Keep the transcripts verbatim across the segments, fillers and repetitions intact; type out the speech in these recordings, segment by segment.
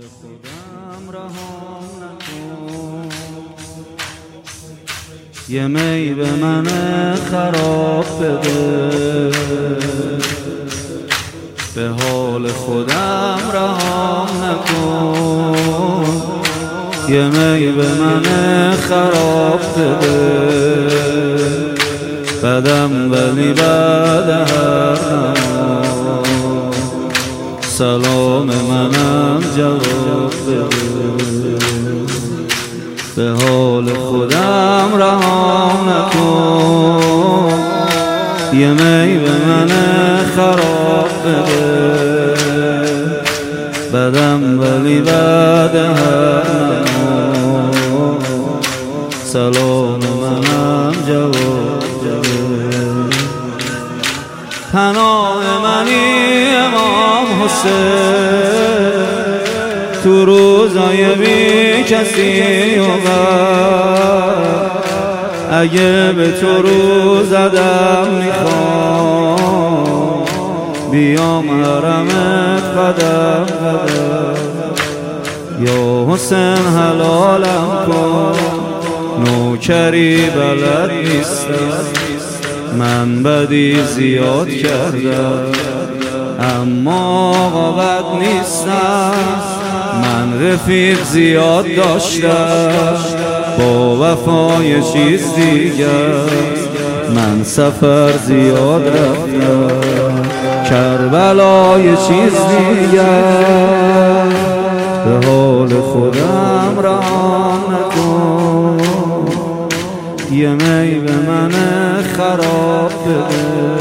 خودم رهام نکن، یه می به من خراب بده، به حال خودم رهام نکن، یه می به من خراب بده، بدم ولی بعد هر نماز سلام منم جواب بده، به حال خودم رهام نکن، یه می به من خراب بده، بدم ولی بعد هر نماز سلام منم جواب بده. پناه منی امام حسین، تو روزای بی کسی و غم، اگه به تو رو زدم میخوام بیام حرمت قدم قدم، یا حسین حلالم کن، نوکری بلد نیستم، من بدی زیاد کردم اما قابل نیستم، من رفیق زیاد داشتم با وفای چیز دیگر، من سفر زیاد رفتم کربلای چیز دیگر، به حال خودم رهام نکن، یه می به من خراب بده،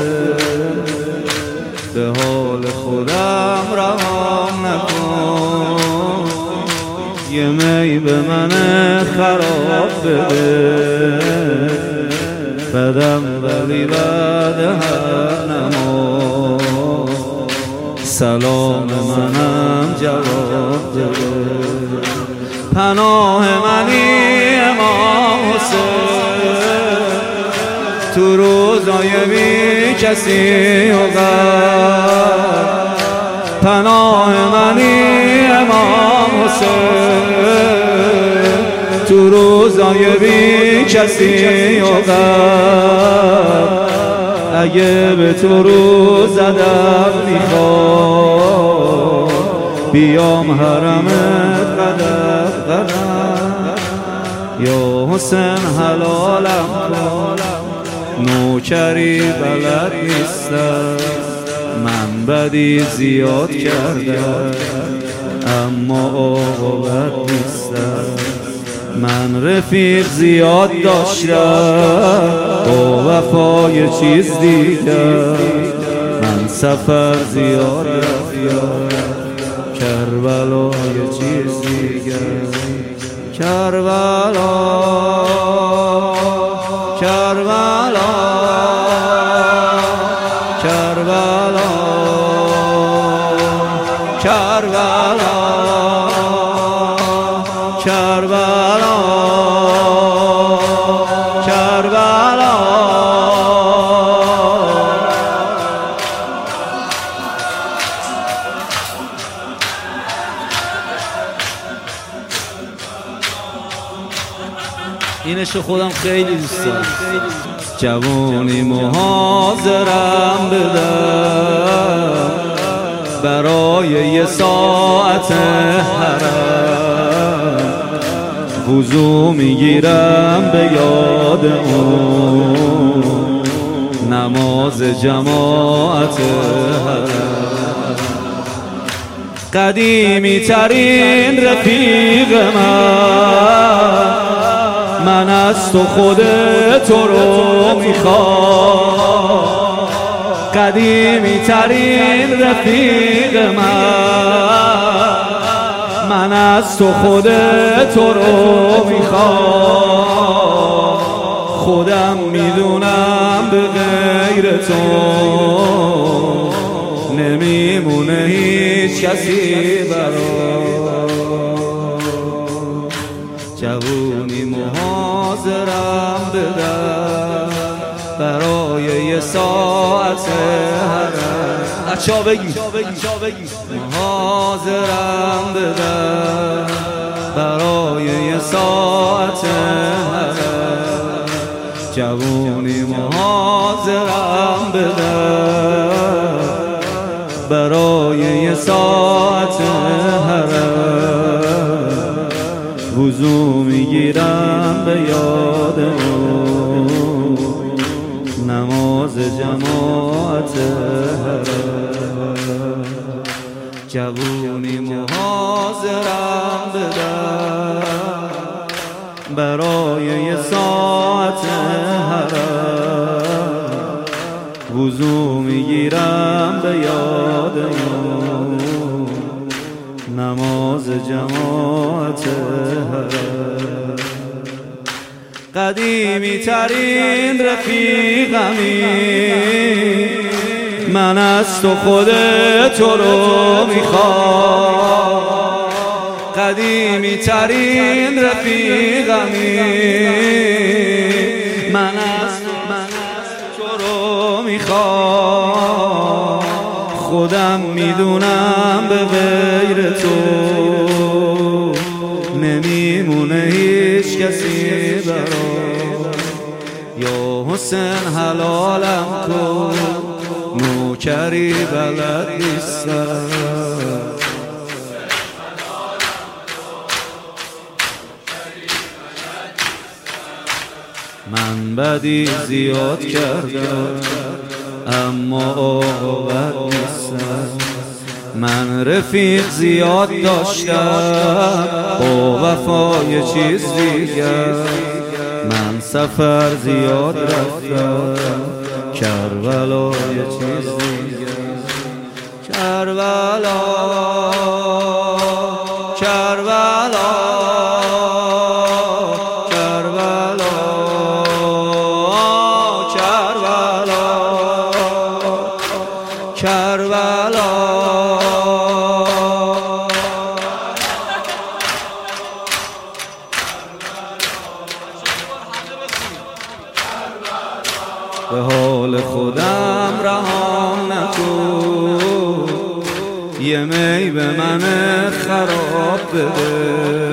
به حال خودم رهام نکن، یه می به من خراب بده، بدم ولی بعد هر نماز سلام منم جواب بده. پناه منی امام حسین، تو روزای بی کسی و غم، پناه منی امام حسین، تو روزای بی کسی و غم، اگه به تو رو زدم میخوام بیام حرمت قدم قدم، یا حسین حلالم کن، نوکری بلد نیستم، من بدی زیاد کردم اما عاقبت نیستم، من رفیق زیاد داشتم با وفای چیز دیگر، من سفر زیاد رفتم کربلای چیز دیگر، کربلا کربلا کربلا کربلا کربلا کربلا. اینشو خودم خیلی دوست دارم. جوانی محاضرم بدم برای یه ساعت حرم، وضو میگیرم به یاد اون نماز جماعت حرم، قدیمی ترین رفیق من، من از تو خود تو رو میخوام، قدیمی ترین رفیق من، من از تو خود تو رو میخوام، خودم میدونم به غیر تو نمیمونه هیچ کسی برام. جوونی محاضرم بدم برای یه ساعت حرم، بچه ها بگی حاضرم بدم برای یه ساعت جوونی حاضرم بدم برای یه ساعت حرم وضو میگیرم به یادمون نماز جماعت حرم جوونی حاضرم بدم برای یه ساعت حرم وضو میگیرم به یادمون نماز جماعت حرم قدیمی ترین رفیقمی من از تو خود تو رو میخوام قدیمی ترین رفیقمی من از تو رو میخوام خودم میدونم به غیر تو نمیمونه هیچ کسی برام یا حسین حلالم کن نوکری بلد نیستم من بدی زیاد کردم اما عاقبت نیستم من رفیق زیاد داشتم با وفا یه چیز دیگر من سفر زیاد رفتم کربلا یه چیز دیگر کربلا کربلا کربلا کربلا کربلا به حال خودم رهام نکن یه می به من خراب بده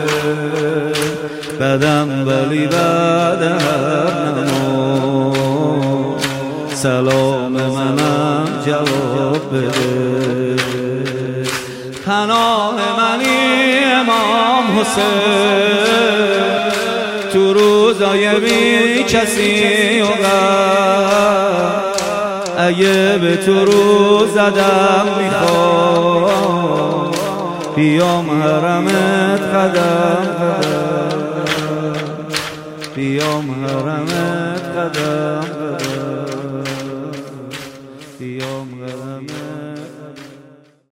بدم ولی بعد هر نماز سلام منم جواب بده پناه منی امام حسین تو روزای بی کسی و غم اگه به تو رو زدم میخوام بیام حرمت قدم قدم بیام حرمت قدم قدم